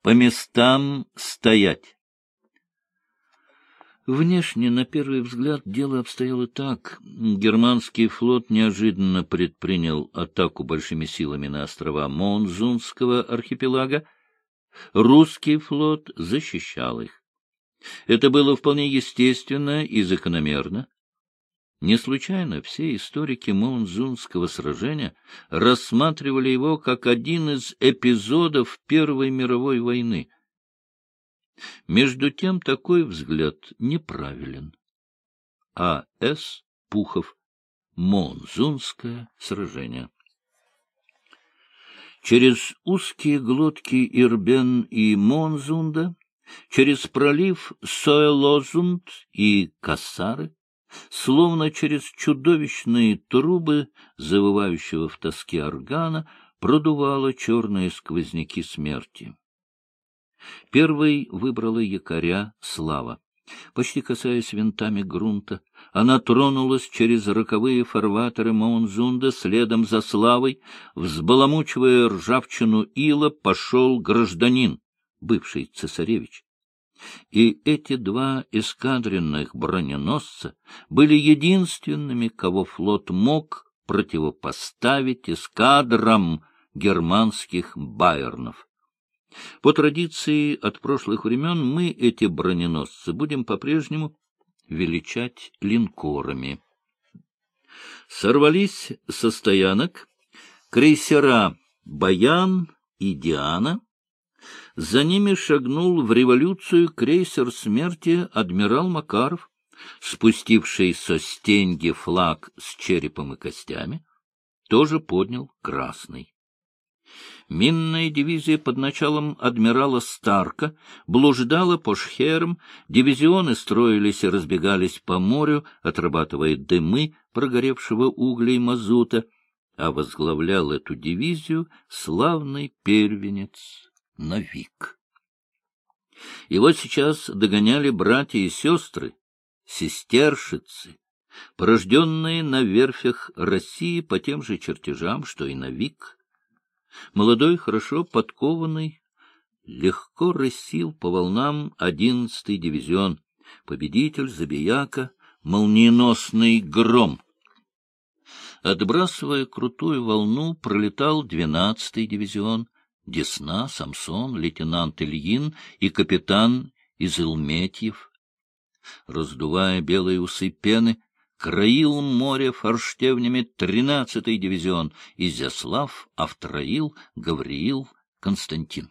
По местам стоять. Внешне, на первый взгляд, дело обстояло так. Германский флот неожиданно предпринял атаку большими силами на острова Моонзунского архипелага. Русский флот защищал их. Это было вполне естественно и закономерно. Не случайно все историки Моонзунского сражения рассматривали его как один из эпизодов Первой мировой войны. Между тем такой взгляд неправилен. А. С. Пухов. Моонзунское сражение. Через узкие глотки Ирбен и Моонзунда, через пролив Соэлозунд и Кассары, словно через чудовищные трубы завывающего в тоске органа, продувало черные сквозняки смерти. Первой выбрала якоря Слава. Почти касаясь винтами грунта, она тронулась через роковые фарватеры Моонзунда, следом за Славой, взбаламучивая ржавчину ила, пошел гражданин, бывший цесаревич. И эти два эскадренных броненосца были единственными, кого флот мог противопоставить эскадрам германских байернов. По традиции от прошлых времен мы эти броненосцы будем по-прежнему величать линкорами. Сорвались со стоянок крейсера «Баян» и «Диана». За ними шагнул в революцию крейсер смерти адмирал Макаров, спустивший со стеньги флаг с черепом и костями, тоже поднял красный. Минная дивизия под началом адмирала Старка блуждала по шхерам, дивизионы строились и разбегались по морю, отрабатывая дымы прогоревшего угля и мазута, а возглавлял эту дивизию славный первенец Навик. Его сейчас догоняли братья и сестры, сестершицы, порожденные на верфях России по тем же чертежам, что и Навик. Молодой, хорошо подкованный, легко рысил по волнам 11-й дивизион, победитель, забияка, молниеносный гром. Отбрасывая крутую волну, пролетал 12-й дивизион, Десна, Самсон, лейтенант Ильин и капитан Изылметьев. Раздувая белые усы пены, краил море форштевнями 13-й дивизион Изяслав, Автроил, Гавриил, Константин.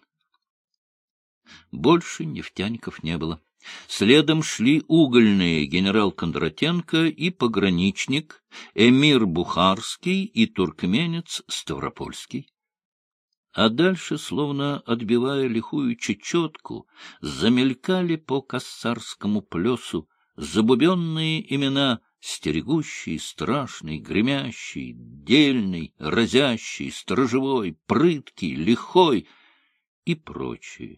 Больше нефтяников не было. Следом шли угольные генерал Кондратенко и пограничник, эмир Бухарский и туркменец Ставропольский. А дальше, словно отбивая лихую чечетку, замелькали по Кассарскому плесу забубенные имена: стерегущий, страшный, гремящий, дельный, разящий, сторожевой, прыткий, лихой и прочие.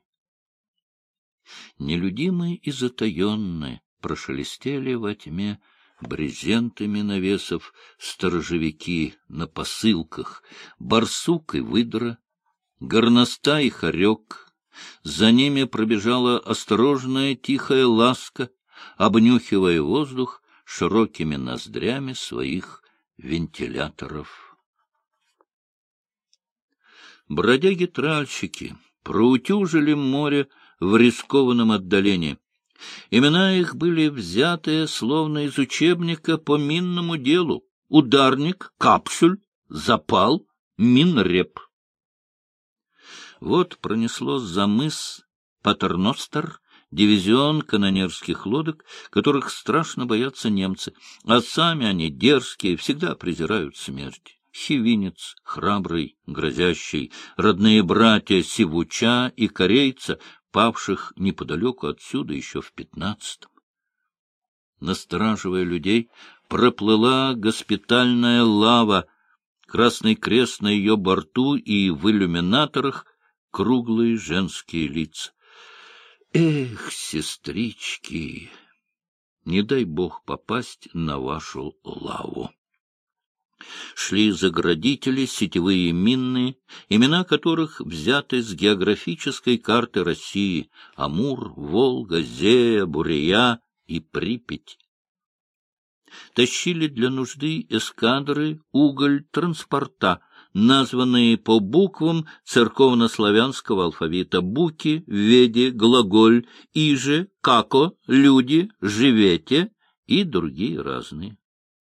Нелюдимые и затаенные прошелестели во тьме брезентами навесов сторожевики на посылках, барсук и выдра, горностай и хорек. За ними пробежала осторожная тихая ласка, обнюхивая воздух широкими ноздрями своих вентиляторов. Бродяги-тральщики проутюжили море в рискованном отдалении. Имена их были взяты словно из учебника по минному делу: ударник, капсюль, запал, минреп. Вот пронесло за мыс Патерностер дивизион канонерских лодок, которых страшно боятся немцы, а сами они дерзкие, всегда презирают смерть. Хивинец, храбрый, грозящий, родные братья Сивуча и корейца, павших неподалеку отсюда еще в 15-м. Настораживая людей, проплыла госпитальная лава, Красный Крест на ее борту и в иллюминаторах круглые женские лица. Эх, сестрички, не дай бог попасть на вашу лаву. Шли заградители, сетевые минные, имена которых взяты с географической карты России: Амур, Волга, Зея, Бурея и Припять. Тащили для нужды эскадры уголь транспорта, названные по буквам церковнославянского алфавита: буки, веди, глаголь, иже, како, люди, живете и другие разные.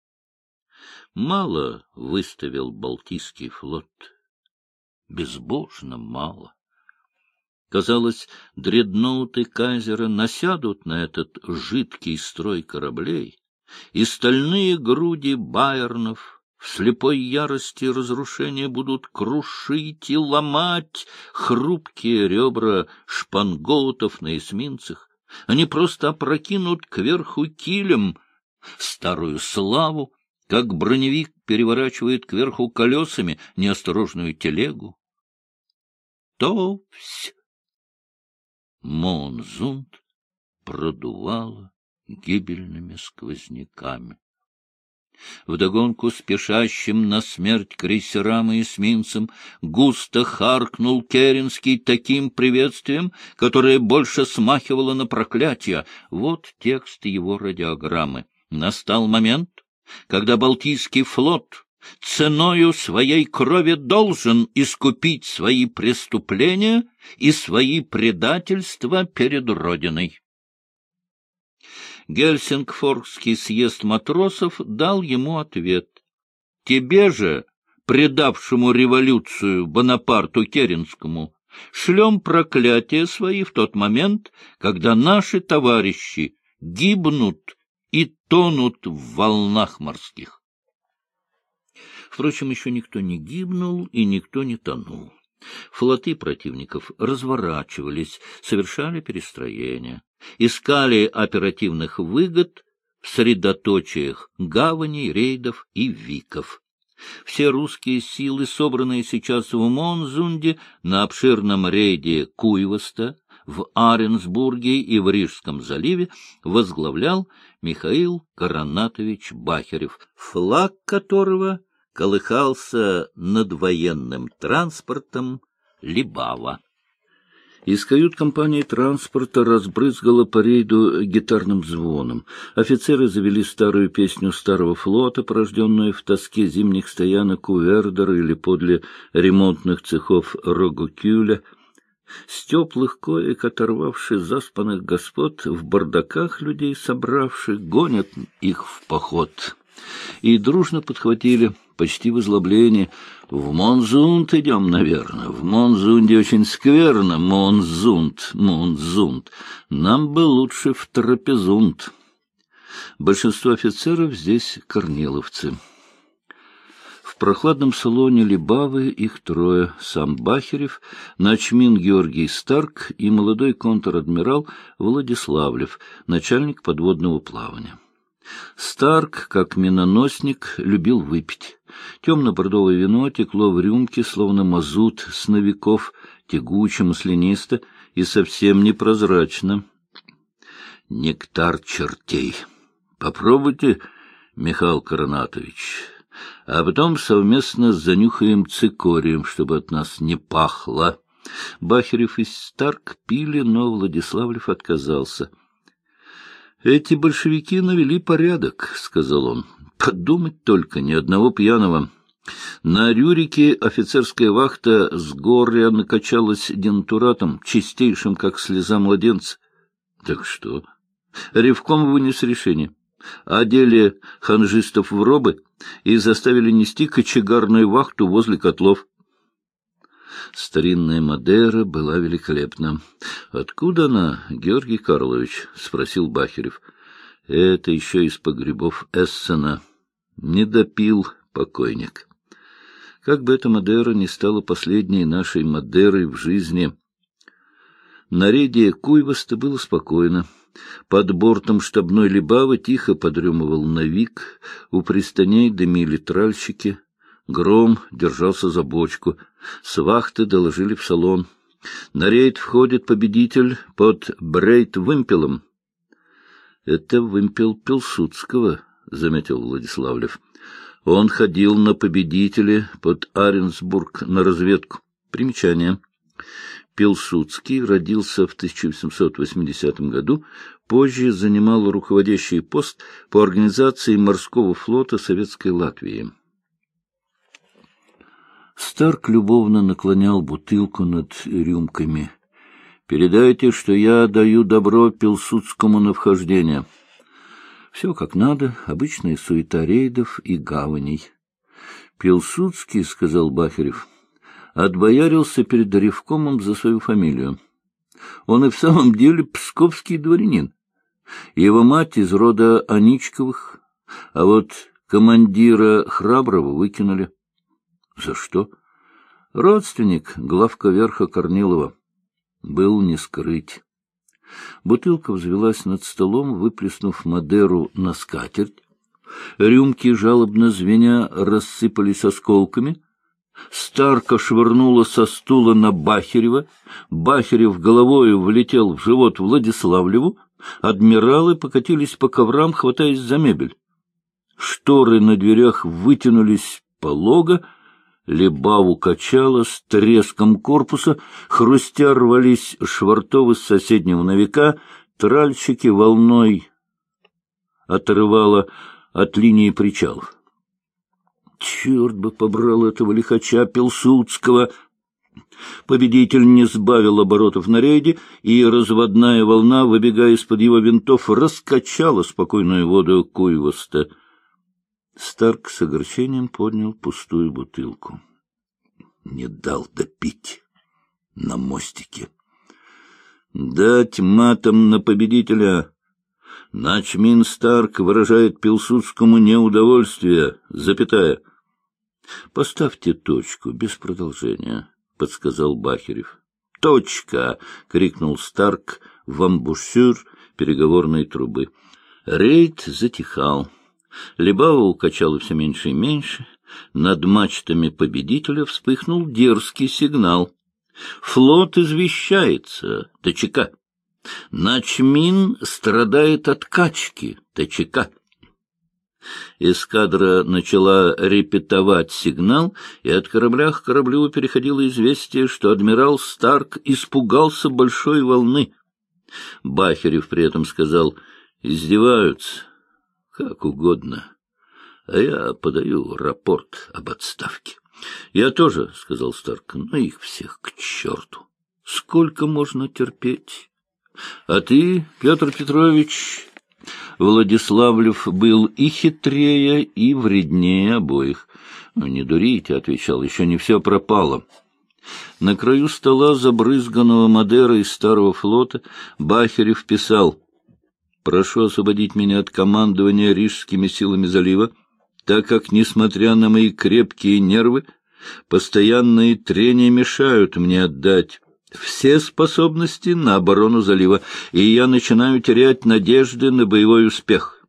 Мало выставил Балтийский флот. Безбожно мало. Казалось, дредноуты кайзера насядут на этот жидкий строй кораблей, и стальные груди байернов в слепой ярости разрушения будут крушить и ломать хрупкие ребра шпангоутов на эсминцах. Они просто опрокинут кверху килем старую славу, как броневик переворачивает кверху колесами неосторожную телегу. Товсь! Моонзунд продувало гибельными сквозняками. Вдогонку спешащим на смерть крейсерам и эсминцам густо харкнул Керенский таким приветствием, которое больше смахивало на проклятие. Вот текст его радиограммы. Настал момент, когда Балтийский флот ценою своей крови должен искупить свои преступления и свои предательства перед Родиной. Гельсингфорский съезд матросов дал ему ответ: тебе же, предавшему революцию Бонапарту Керенскому, шлем проклятия свои в тот момент, когда наши товарищи гибнут и тонут в волнах морских. Впрочем, еще никто не гибнул и никто не тонул. Флоты противников разворачивались, совершали перестроения, искали оперативных выгод в средоточиях гаваней, рейдов и виков. Все русские силы, собранные сейчас в Моонзунде, на обширном рейде Куйваста, в Аренсбурге и в Рижском заливе, возглавлял Михаил Коронатович Бахерев, флаг которого колыхался над военным транспортом Либава. Из кают-компании транспорта разбрызгало по рейду гитарным звоном. Офицеры завели старую песню старого флота, порожденную в тоске зимних стоянок у Вердера или подле ремонтных цехов Рогокюля. С теплых коек оторвавших заспанных господ, в бардаках людей собравших, гонят их в поход. И дружно подхватили, почти в озлоблении: в Моонзунд идем, наверное. В Моонзунде очень скверно. Моонзунд, Моонзунд. Нам бы лучше в Трапезунд. Большинство офицеров здесь корниловцы. В прохладном салоне Либавы их трое: сам Бахерев, начмин Георгий Старк и молодой контр-адмирал Владиславлев, начальник подводного плавания. Старк, как миноносник, любил выпить. Темно-бордовое вино текло в рюмке, словно мазут с новиков, тягуче, маслянисто и совсем непрозрачно. Нектар чертей. Попробуйте, Михаил Коронатович, а потом совместно занюхаем цикорием, чтобы от нас не пахло. Бахерев и Старк пили, но Владиславлев отказался. — Эти большевики навели порядок, — сказал он. — Подумать только, ни одного пьяного. На Рюрике офицерская вахта с горя накачалась денатуратом, чистейшим, как слеза младенца. Так что? Ревком вынес решение. Одели ханжистов в робы и заставили нести кочегарную вахту возле котлов. Старинная Мадейра была великолепна. — Откуда она, Георгий Карлович? — спросил Бахерев. — Это еще из погребов Эссена. Не допил покойник. Как бы эта Мадейра не стала последней нашей Мадейрой в жизни. На рейде Куйваста было спокойно. Под бортом штабной Либавы тихо подремывал Навик, у пристаней дымили тральщики. Гром держался за бочку. С вахты доложили в салон. На рейд входит победитель под брейт-вымпелом. — Это вымпел Пилсудского, — заметил Владиславлев. Он ходил на Победителе под Аренсбург на разведку. Примечание. Пилсудский родился в 1880 году, позже занимал руководящий пост по организации морского флота Советской Латвии. Старк любовно наклонял бутылку над рюмками. «Передайте, что я даю добро Пилсудскому на вхождение». Все как надо, обычная суета рейдов и гаваней. «Пилсудский, — сказал Бахарев, — отбоярился перед ревкомом за свою фамилию. Он и в самом деле псковский дворянин. Его мать из рода Аничковых, а вот командира Храброго выкинули». «За что?» «Родственник главка верха Корнилова. Был не скрыть». Бутылка взвелась над столом, выплеснув Мадеру на скатерть. Рюмки, жалобно звеня, рассыпались осколками. Старка швырнула со стула на Бахарева. Бахарев головою влетел в живот Владиславлеву. Адмиралы покатились по коврам, хватаясь за мебель. Шторы на дверях вытянулись полого. Лебаву качало с треском корпуса, хрустя рвались швартовы с соседнего навика, тральщики волной отрывало от линии причалов. Черт бы побрал этого лихача Пилсудского! Победитель не сбавил оборотов на рейде, и разводная волна, выбегая из-под его винтов, раскачала спокойную воду Куйвоста. Старк с огорчением поднял пустую бутылку. Не дал допить на мостике. Дать матом на победителя. Начмин Старк выражает Пилсудскому неудовольствие, запятая. — Поставьте точку, без продолжения, — подсказал Бахарев. — Точка! — крикнул Старк в амбушюр переговорной трубы. Рейд затихал. Лебава укачала все меньше и меньше. Над мачтами победителя вспыхнул дерзкий сигнал. Флот извещается. ТЧК. Начмин страдает от качки. ТЧК. Эскадра начала репетовать сигнал, и от корабля к кораблю переходило известие, что адмирал Старк испугался большой волны. Бахарев при этом сказал: «Издеваются. Как угодно. А я подаю рапорт об отставке». «Я тоже», — сказал Старк, — «но их всех к черту. Сколько можно терпеть? А ты, Петр Петрович...» Владиславлев был и хитрее, и вреднее обоих. «Не дурите», — отвечал, — «еще не все пропало». На краю стола, забрызганного Мадерой из Старого флота, Бахарев писал: «Прошу освободить меня от командования Рижскими силами залива, так как, несмотря на мои крепкие нервы, постоянные трения мешают мне отдать все способности на оборону залива, и я начинаю терять надежды на боевой успех».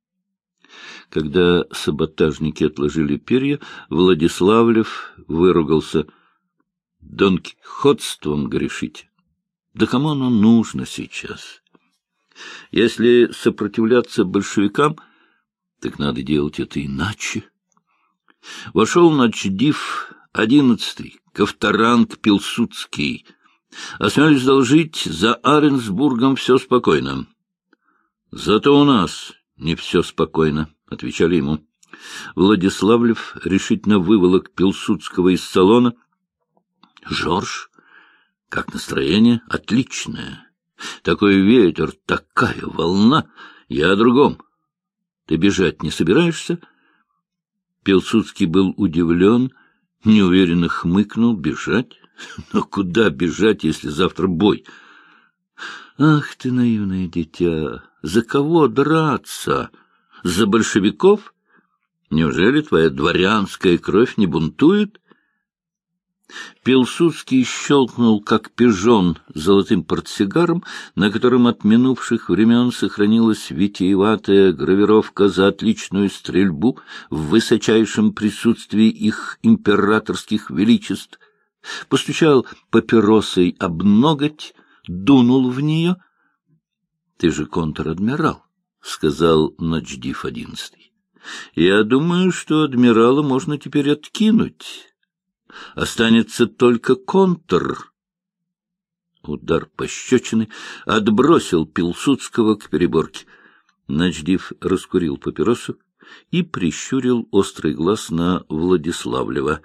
Когда саботажники отложили перья, Владиславлев выругался: «Донкихотством грешите. Да кому оно нужно сейчас? Если сопротивляться большевикам, так надо делать это иначе». Вошел начдив 11-й, Ковторанг Пилсудский. «Осмелюсь доложить, за Аренсбургом все спокойно». «Зато у нас не все спокойно», — отвечали ему. Владиславлев решительно выволок Пилсудского из салона. «Жорж, как настроение? Отличное. Такой ветер, такая волна. Я о другом. Ты бежать не собираешься?» Пилсудский был удивлен, неуверенно хмыкнул. «Бежать? Но куда бежать, если завтра бой?» «Ах ты, наивное дитя! За кого драться? За большевиков? Неужели твоя дворянская кровь не бунтует?» Пилсудский щелкнул, как пижон, золотым портсигаром, на котором от минувших времен сохранилась витиеватая гравировка за отличную стрельбу в высочайшем присутствии их императорских величеств, постучал папиросой об ноготь, дунул в нее. — Ты же контр-адмирал, — сказал начдив 11-й. Я думаю, что адмирала можно теперь откинуть. Останется только контр. Удар пощечины отбросил Пилсудского к переборке. Начдив раскурил папиросу и прищурил острый глаз на Владиславлева.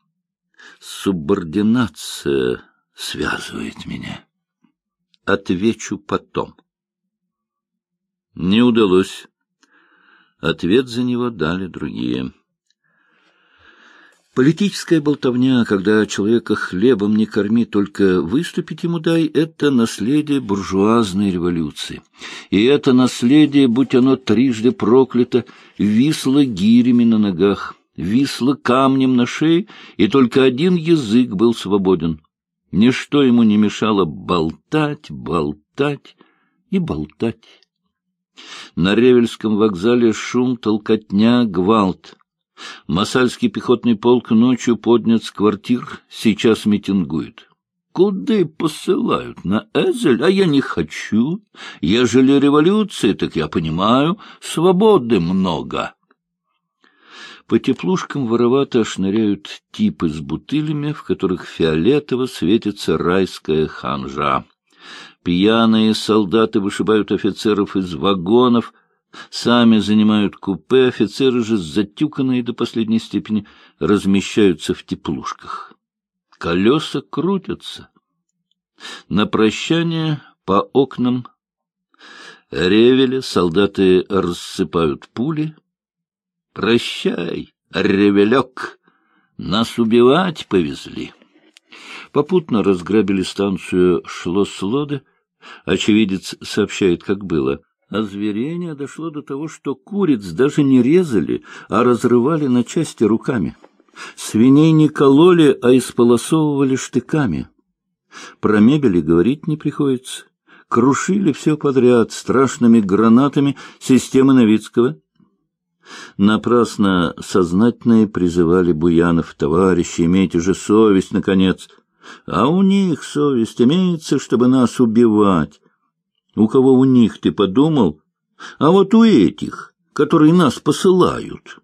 Субординация связывает меня. Отвечу потом. Не удалось. Ответ за него дали другие. Политическая болтовня, когда человека хлебом не корми, только выступить ему дай, это наследие буржуазной революции. И это наследие, будь оно трижды проклято, висло гирями на ногах, висло камнем на шее, и только один язык был свободен. Ничто ему не мешало болтать, болтать и болтать. На Ревельском вокзале шум, толкотня, гвалт. Масальский пехотный полк ночью поднят с квартир, сейчас митингует. Куда посылают? На Эзель? А я не хочу. Ежели революция, так я понимаю, свободы много. По теплушкам воровато шныряют типы с бутылями, в которых фиолетово светится райская ханжа. Пьяные солдаты вышибают офицеров из вагонов, сами занимают купе, офицеры же, затюканные до последней степени, размещаются в теплушках. Колеса крутятся. На прощание по окнам Ревеля солдаты рассыпают пули. «Прощай, Ревелек, нас убивать повезли». Попутно разграбили станцию Шлосслоде. Очевидец сообщает, как было. Озверение дошло до того, что куриц даже не резали, а разрывали на части руками. Свиней не кололи, а исполосовывали штыками. Про мебели говорить не приходится. Крушили все подряд страшными гранатами системы Новицкого. Напрасно сознательные призывали Буянов: товарищи, имейте же совесть, наконец. А у них совесть имеется, чтобы нас убивать. У кого у них, ты подумал? А вот у этих, которые нас посылают.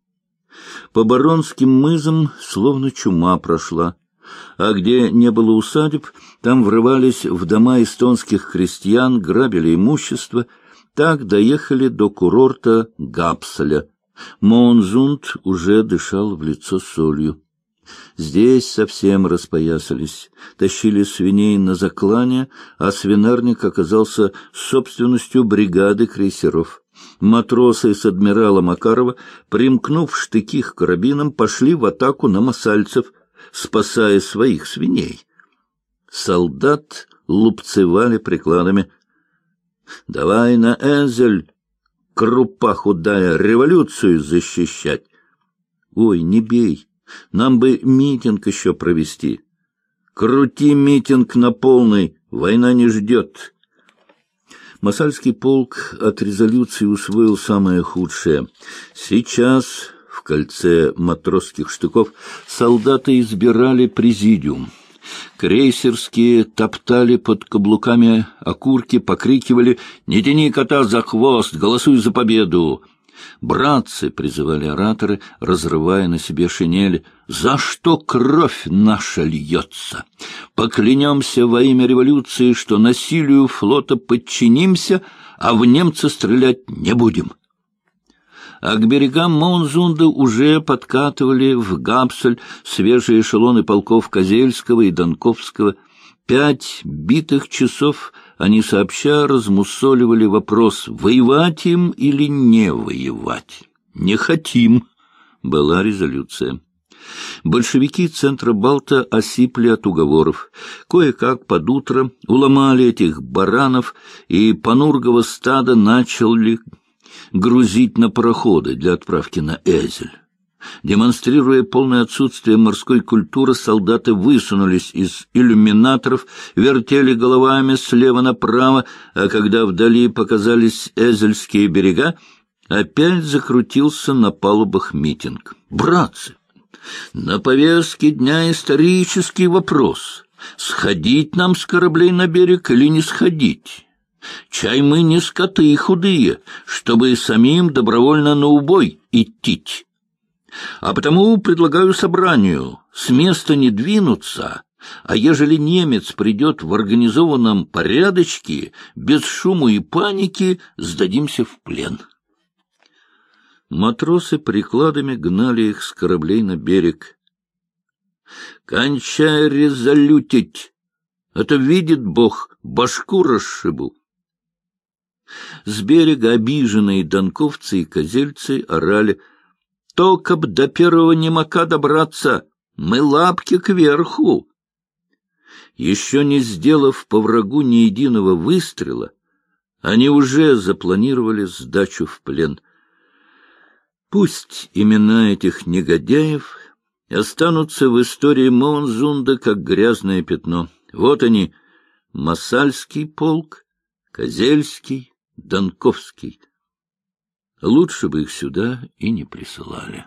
По Баронским мызам словно чума прошла. А где не было усадеб, там врывались в дома эстонских крестьян, грабили имущество. Так доехали до курорта Гапселя. Моонзунд уже дышал в лицо солью. Здесь совсем распоясались, тащили свиней на заклание, а свинарник оказался собственностью бригады крейсеров. Матросы с адмирала Макарова, примкнув штыки к карабинам, пошли в атаку на масальцев, спасая своих свиней. Солдат лупцевали прикладами. «Давай на Эзель, крупа худая, революцию защищать!» «Ой, не бей! Нам бы митинг еще провести. Крути митинг на полный, война не ждет». Масальский полк от резолюции усвоил самое худшее. Сейчас в кольце матросских штыков солдаты избирали президиум. Крейсерские топтали под каблуками окурки, покрикивали: «Не тяни кота за хвост, голосуй за победу!» «Братцы!» — призывали ораторы, разрывая на себе шинели. «За что кровь наша льется? Поклянемся во имя революции, что насилию флота подчинимся, а в немца стрелять не будем». А к берегам Моонзунда уже подкатывали в Гапсель свежие эшелоны полков Козельского и Донковского. 5 битых часов они сообща размусоливали вопрос, воевать им или не воевать. «Не хотим», — была резолюция. Большевики центра Балта осипли от уговоров. Кое-как под утро уломали этих баранов, и Панургово стадо начали грузить на пароходы для отправки на Эзель. Демонстрируя полное отсутствие морской культуры, солдаты высунулись из иллюминаторов, вертели головами слева направо, а когда вдали показались эзельские берега, опять закрутился на палубах митинг. «Братцы, на повестке дня исторический вопрос: сходить нам с кораблей на берег или не сходить? Чай мы не скоты худые, чтобы и самим добровольно на убой идти. А потому предлагаю собранию с места не двинуться, а ежели немец придет в организованном порядочке, без шуму и паники, сдадимся в плен. Матросы прикладами гнали их с кораблей на берег. «Кончай резолютить! Это видит Бог, башку расшибу!» С берега обиженные донковцы и козельцы орали: «Только б до первого немака добраться! Мы лапки кверху!» Еще не сделав по врагу ни единого выстрела, они уже запланировали сдачу в плен. Пусть имена этих негодяев останутся в истории Моонзунда как грязное пятно. Вот они: Массальский полк, Козельский, Донковский. Лучше бы их сюда и не присылали.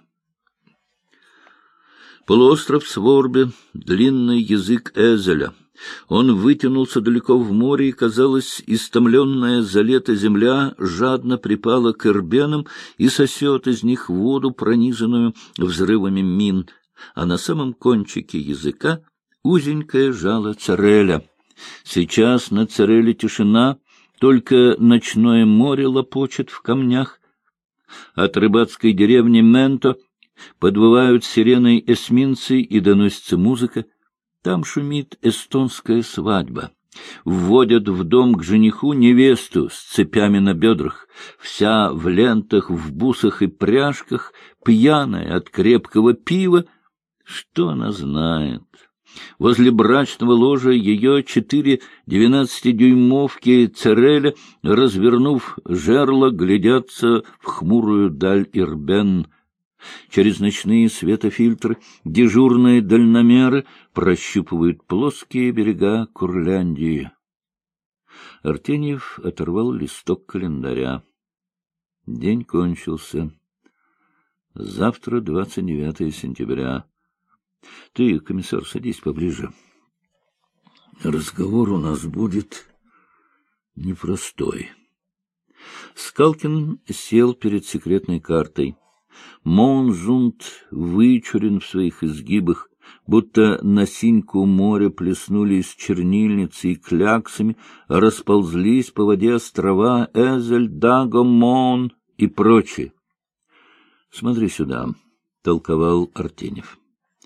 Полуостров Сворбе, длинный язык Эзеля. Он вытянулся далеко в море, и, казалось, истомленная за лето земля жадно припала к эрбенам и сосет из них воду, пронизанную взрывами мин, а на самом кончике языка узенькое жало Цереля. Сейчас на Цереле тишина, только ночное море лопочет в камнях. От рыбацкой деревни Менто подвывают сиреной эсминцы, и доносится музыка. Там шумит эстонская свадьба. Вводят в дом к жениху невесту с цепями на бедрах, вся в лентах, в бусах и пряжках, пьяная от крепкого пива. Что она знает? Возле брачного ложа ее 4 12-дюймовки Цереля, развернув жерла, глядятся в хмурую даль Ирбен. Через ночные светофильтры дежурные дальномеры прощупывают плоские берега Курляндии. Артеньев оторвал листок календаря. День кончился. Завтра 29 сентября. Ты, комиссар, садись поближе. Разговор у нас будет непростой. Скалкин сел перед секретной картой. Моонзунд вычурен в своих изгибах, будто на синьку моря плеснули из чернильницы и кляксами расползлись по воде острова Эзель, Даго, Моон и прочие. — Смотри сюда, — толковал Артеньев.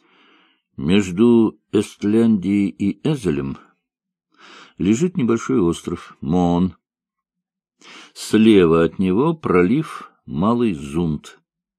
Между Эстляндией и Эзелем лежит небольшой остров Моон. Слева от него пролив Малый Зунд.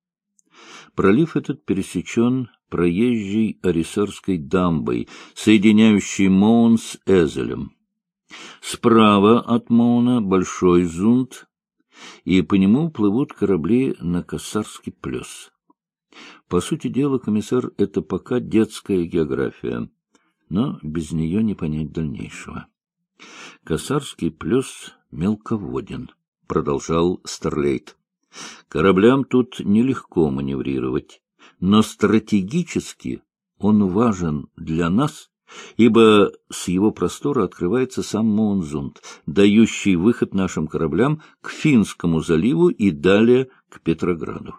Пролив этот пересечен проезжей Арисарской дамбой, соединяющей Моон с Эзелем. Справа от Моона Большой Зунд, и по нему плывут корабли на Косарский плес. По сути дела, комиссар, это пока детская география, но без нее не понять дальнейшего. Косарский плес мелководен, продолжал Старлейт. Кораблям тут нелегко маневрировать, но стратегически он важен для нас, ибо с его простора открывается сам Моонзунд, дающий выход нашим кораблям к Финскому заливу и далее к Петрограду.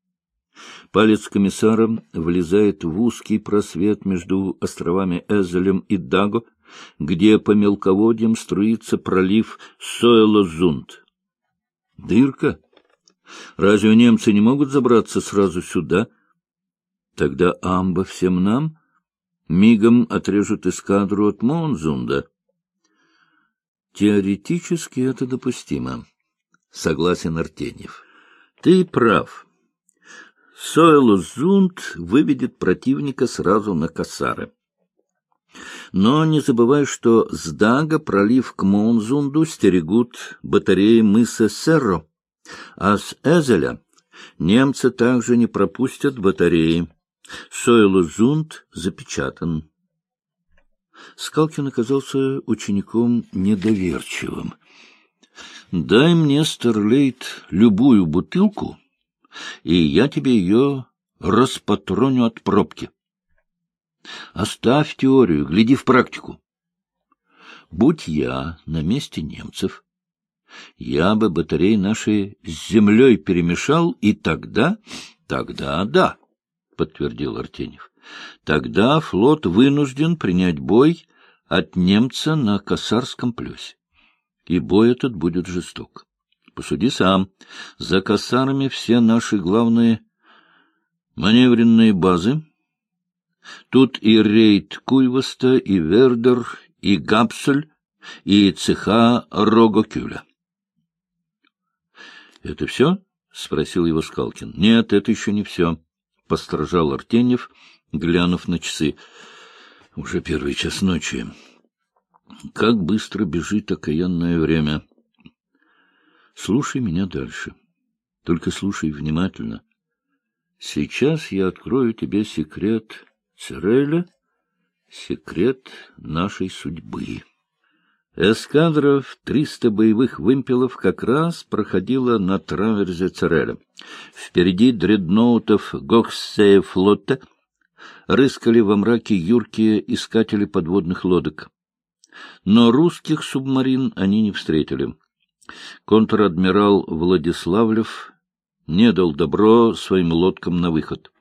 Палец комиссара влезает в узкий просвет между островами Эзелем и Даго, где по мелководьям струится пролив Сойло-Зунд. Дырка? Разве немцы не могут забраться сразу сюда? Тогда амба всем нам мигом отрежут эскадру от Моонзунда. Теоретически это допустимо, согласен Артеньев. Ты прав. Сойло-Зунд выведет противника сразу на Косары. Но не забывай, что с Дага пролив к Моонзунду стерегут батареи мыса Серро, а с Эзеля немцы также не пропустят батареи. Сойло-Зунд запечатан. Скалкин оказался учеником недоверчивым. «Дай мне, Старлейт, любую бутылку, и я тебе ее распатроню от пробки. Оставь теорию, гляди в практику. Будь я на месте немцев, Я бы батареи наши с землей перемешал, и тогда... — Тогда да, — подтвердил Артеньев. — Тогда флот вынужден принять бой от немца на Косарском плесе. И бой этот будет жесток. Посуди сам. За Косарами все наши главные маневренные базы. Тут и рейд Куйваста, и Вердер, и Гапсель, и цеха Рогокюля. — Это все? — спросил его Скалкин. — Нет, это еще не все, — постражал Артеньев, глянув на часы. — Уже 1 час ночи. Как быстро бежит окаянное время. Слушай меня дальше. Только слушай внимательно. Сейчас я открою тебе секрет Цереля, секрет нашей судьбы. Эскадра в 300 боевых вымпелов как раз проходила на траверзе Цереля. Впереди дредноутов Гохсея-флота рыскали во мраке юркие искатели подводных лодок. Но русских субмарин они не встретили. Контр-адмирал Владиславлев не дал добро своим лодкам на выход.